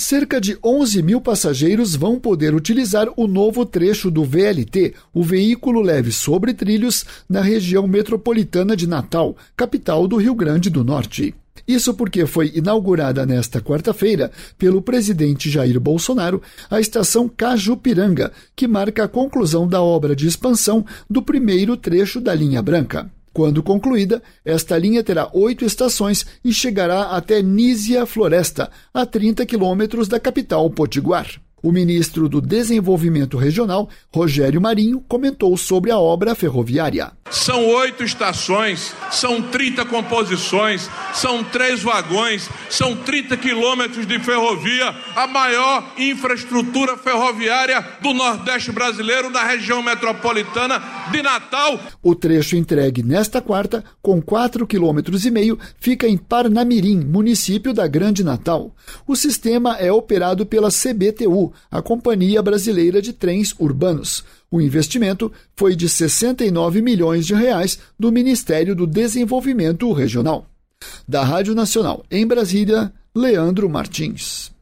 Cerca de 11 mil passageiros vão poder utilizar o novo trecho do VLT, o veículo leve sobre trilhos, na região metropolitana de Natal, capital do Rio Grande do Norte. Isso porque foi inaugurada nesta quarta-feira pelo presidente Jair Bolsonaro a estação Cajupiranga, que marca a conclusão da obra de expansão do primeiro trecho da linha branca. Quando concluída, esta linha terá 8 estações e chegará até Nísia Floresta, a 30 quilômetros da capital potiguar. O ministro do Desenvolvimento Regional, Rogério Marinho, comentou sobre a obra ferroviária. São 8 estações, são 30 composições, são 3 vagões, são 30 quilômetros de ferrovia, a maior infraestrutura ferroviária do Nordeste brasileiro, na região metropolitana de Natal. O trecho entregue nesta quarta, com 4,5 km, fica em Parnamirim, município da Grande Natal. O sistema é operado pela CBTU, a Companhia Brasileira de Trens Urbanos. O investimento foi de R$ 69 milhões do Ministério do Desenvolvimento Regional. Da Rádio Nacional, em Brasília, Leandro Martins.